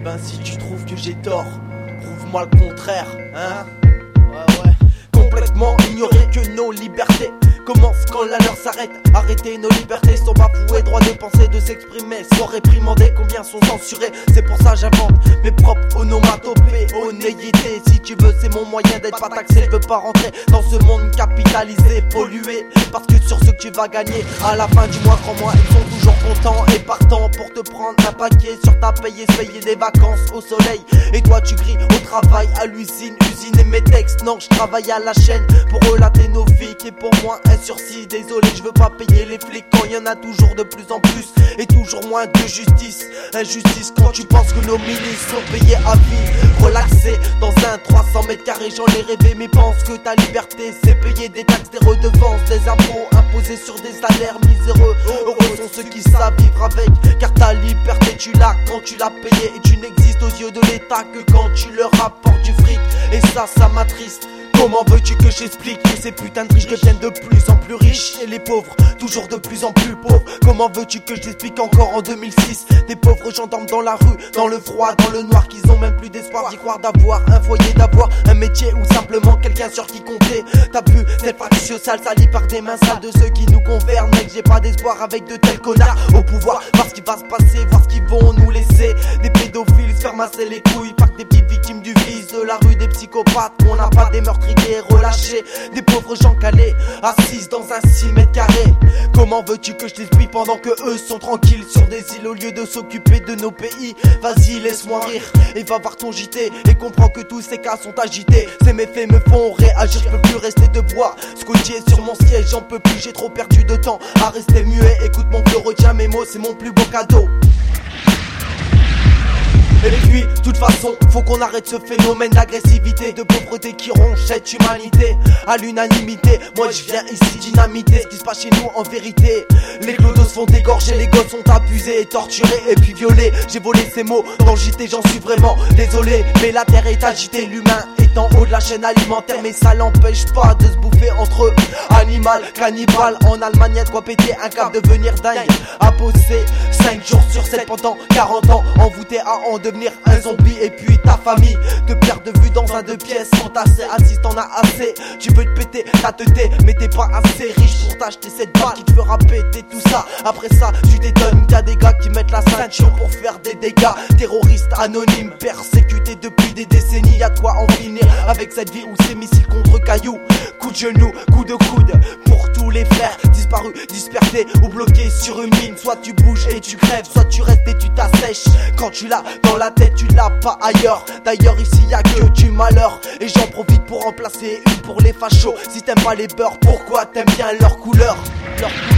ben si tu trouves que j'ai tort, prouve-moi le contraire, hein. Ouais. Complètement ignorer que nos libertés commencent quand la leur s'arrête. Arrêter nos libertés sont bafouées, droit de penser, de s'exprimer, sont réprimandés, combien sont censurés. C'est pour ça j'invente mes propres onomatopées, onéité. Si tu veux c'est mon moyen d'être pas taxé. Je veux pas rentrer dans ce monde capitalisé, pollué, parce que sur ce que tu vas gagner à la fin du mois, crois-moi, ils sont toujours contents et partants pour te prendre un paquet sur ta paye et se payer des vacances au soleil. Et toi tu grilles au travail, à l'usine, usiner mes textes. Non, je travaille à la chaîne pour relater nos vies, qui est pour moi un sursis. Désolé, je veux pas payer les flics quand y en a toujours de plus en plus et toujours moins de justice. Injustice quand tu penses que nos ministres sont payés à vie, relaxés dans un 300 mètres carrés. J'en ai rêvé mais pense que ta liberté c'est payer des taxes, des redevances, des impôts imposés sur des salaires miséreux. Heureux sont ceux qui savent vivre avec, car ta liberté tu l'as quand tu l'as payée, et tu n'existes aux yeux de l'État que quand tu leur apportes du fric. Et ça m'attriste. Comment veux-tu que j'explique que ces putains de riches deviennent de plus en plus riches et les pauvres toujours de plus en plus pauvres? Comment veux-tu que je t'explique encore en 2006 des pauvres gens dorment dans la rue, dans le froid, dans le noir, qu'ils ont même plus d'espoir d'y croire, d'avoir un foyer, d'avoir un métier ou simplement quelqu'un sur qui compter. T'as vu cette pratique sociale salie par des mains sales de ceux qui nous gouvernent? Mec, j'ai pas d'espoir avec de tels connards au pouvoir. Voir ce qui va se passer, voir ce qu'ils vont nous laisser. Des pédophiles se faire masser les couilles par des petites victimes du vice de la rue, des psychopathes qu'on n'a pas, des meurtriers relâchés, des pauvres gens calés, assis dans un 6 mètres carrés. Comment veux-tu que je t'explique pendant que eux sont tranquilles sur des îles au lieu de s'occuper de nos pays? Vas-y, laisse-moi rire et va voir ton JT et comprends que tous ces cas sont agités. Ces méfaits me font réagir, je peux plus rester debout, scotché sur mon siège, j'en peux plus, j'ai trop perdu de temps à rester muet. Écoute mon flot, retiens mes mots, c'est mon plus beau cadeau. Et puis, de toute façon, faut qu'on arrête ce phénomène d'agressivité, de pauvreté qui ronge cette humanité à l'unanimité. Moi je viens ici dynamiter ce qui se passe chez nous en vérité. Les clodos se font dégorger, les gosses sont abusés, torturés et puis violés. J'ai volé ces mots dans le JT, j'en suis vraiment désolé, mais la terre est agitée, l'humain est en haut de la chaîne alimentaire. Mais ça l'empêche pas de se bouffer entre eux. Animal, cannibale, en Allemagne y'a de quoi péter un câble, devenir dingue. À bosser 5 jours sur 7 pendant 40 ans, envoûté à en devenir un zombie. Et puis ta famille te perd de vue dans un 2 pièces, entassé, assis, t'en as assez. Tu veux te péter ta teuté, mais t'es pas assez riche pour t'acheter cette balle qui te fera péter tout ça. Après ça, tu t'étonnes qu'il y a des gars qui mettent la ceinture pour faire des dégâts. Terroristes anonymes, persécutés depuis des décennies. Y'a de quoi en finir avec cette vie où ces missiles contre cailloux, coup de genou, coup de coude pour tous les frères disparus, dispersés ou bloqués sur une mine. Soit tu bouges et tu crèves, soit tu restes et tu t'assèches. Quand tu l'as dans la tête, tu l'as pas ailleurs. D'ailleurs ici y'a que du malheur, et j'en profite pour remplacer une pour les fachos. Si t'aimes pas les beurs, pourquoi t'aimes bien leur couleur?